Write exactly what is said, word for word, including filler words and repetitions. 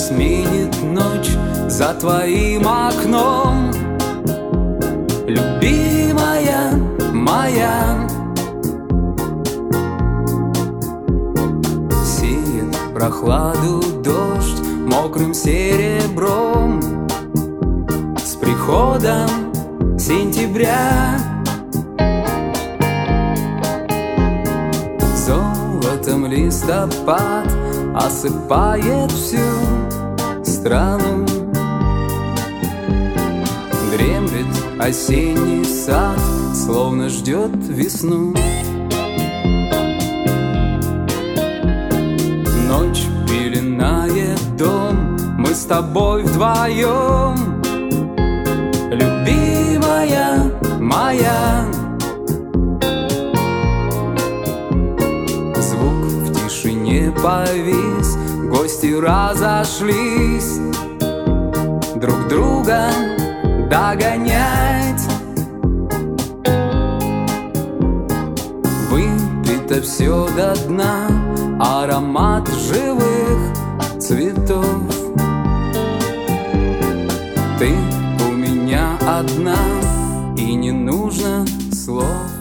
сменит ночь за твоим окном. Любимая моя, сеет прохладу дождь мокрым серебром. С приходом сентября золотом листопад осыпает всю страну. Дремлет осенний сад, словно ждет весну. Ночь пеленает дом, мы с тобой вдвоем. Любимая моя, звук в тишине повис, гости разошлись друг друга догонять. Выпито все до дна, аромат живых цветов. Ты у меня одна, и не нужно слов.